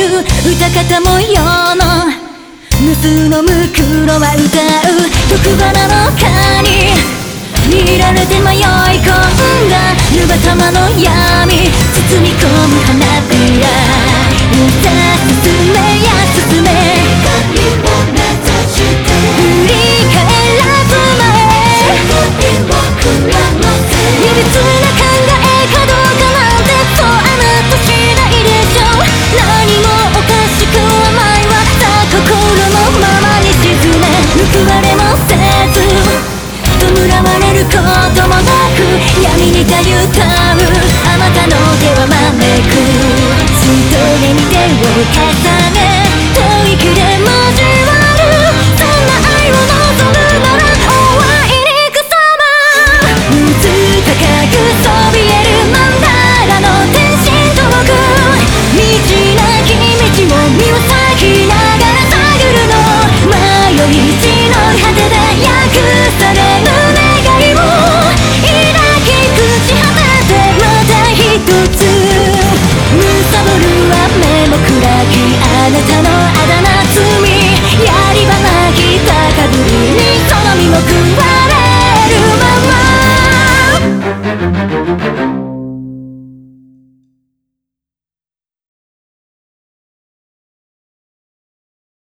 る歌方模様の無数のムクロは歌う毒花の蚊に見られて迷い込んだぬばたまの闇包み込む花びら歌進めや進め振り返らず前いびつな考えかどうかなんてそうあなた次第でしょう何もおかしくはないわさあ心のままに沈め報われもせず弔われることもなく闇にたゆたうあまたの手はまめく一目に手を重ね吐息で交わるそんな愛を望むならお会いにくさま渦高くそびえるマンダラの天心遠く未知なき道を身を裂きながら探るの迷い地の果てで約されぬ願いを抱き朽ち果ててまた一つ貪る雨も暗きあなたのあだ名罪やり場なき高ぶりにその身も食われるまま